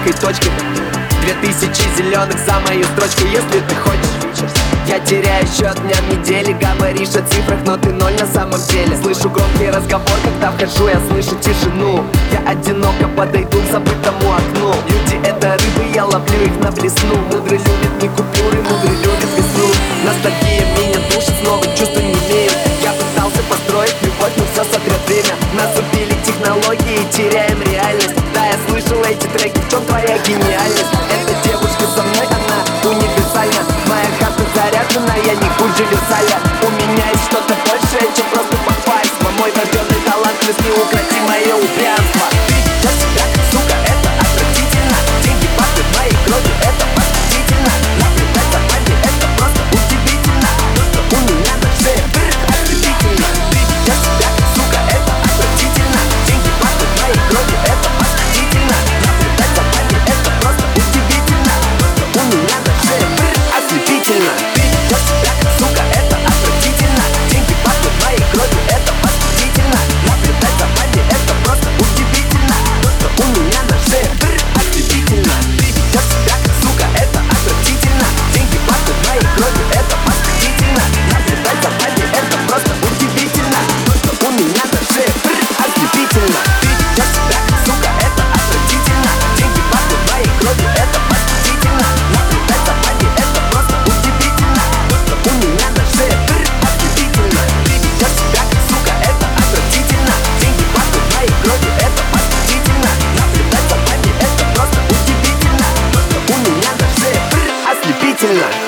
яркой точкой. 2000 зеленых за мою строчку, если ты хочешь. Я теряю счет дням недели, говоришь о цифрах, но ты ноль на самом деле. Слышу громкий разговор, когда вхожу, я слышу тишину. Я одиноко подойду к забытому окну. Люди — это рыбы, я ловлю их на блесну. Мудрый любит не купюры, мудрый любит весну. Ностальгия меня душит, снова чувства не имею. Я пытался построить любовь, но все сотрет время. Нас убили технологии, теряем реальность. Да, я слышал эти треки, в чем твоя гениальность? Эта девушка со мной, она универсальна. Моя карта заряжена, я не хуже Версаля. У меня есть что-то большее, чем просто богатство. Мой врожденный талант плюс неукротимое упрямство. Ты ведешь себя, сука, это отвратительно. Деньги пахнут моей кровью, это восхитительно. Наблюдать за вами, это просто удивительно. То, что у меня на шее, ослепительно. Ты ведешь себя, сука, это отвратительно. Деньги пахнут моей кровью, это восхитительно. Наблюдать за вами, это просто удивительно. То, что у меня на шее, ослепительно. Ты ведешь себя, сука, это отвратительно. Деньги пахнут моей кровью, это восхитительно. Наблюдать за вами, это просто удивительно. То, что у меня на шее, ослепительно. Ты ведешь себя, сука, это отвратительно. Деньги пахнут моей кровью, это восхитительно. Наблюдать за вами, это просто удивительно. То, что у меня на шее, ослепительно. Ты ведешь себя, сука, это отвратительно. Деньги пахнут моей кровью, это восхитительно. Наблюдать за вами, это просто удивительно. То, что у меня на шее, ослепительно. Ты ведешь себя, сука, это отвратительно. Деньги пахнут моей кровью, это восхитительно. Наблюдать за вами, это просто удивительно. То, что у меня на шее, ослепительно.